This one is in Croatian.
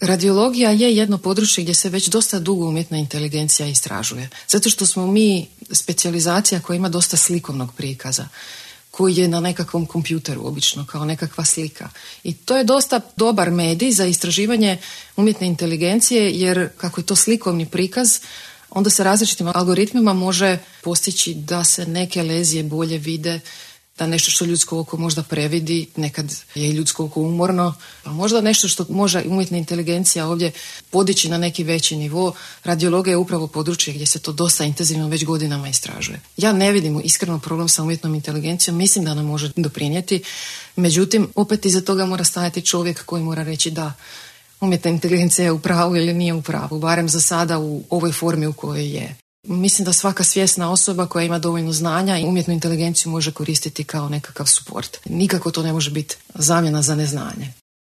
Radiologija je jedno područje gdje se već dosta dugo umjetna inteligencija istražuje. Zato što smo mi specijalizacija koja ima dosta slikovnog prikaza, koji je na nekakvom kompjuteru obično, kao nekakva slika. I to je dosta dobar medij za istraživanje umjetne inteligencije, jer kako je to slikovni prikaz, onda se različitim algoritmima može postići da se neke lezije bolje vide, da nešto što ljudsko oko možda previdi, nekad je i ljudsko oko umorno, pa možda nešto što može umjetna inteligencija ovdje podići na neki veći nivo. Radiologija je upravo područje gdje se to dosta intenzivno već godinama istražuje. Ja ne vidim iskreno problem sa umjetnom inteligencijom, mislim da nam može doprinijeti, međutim, opet iza toga mora stajati čovjek koji mora reći da umjetna inteligencija je u pravu ili nije u pravu, barem za sada u ovoj formi u kojoj je. Mislim da svaka svjesna osoba koja ima dovoljno znanja i umjetnu inteligenciju može koristiti kao nekakav suport. Nikako to ne može biti zamjena za neznanje.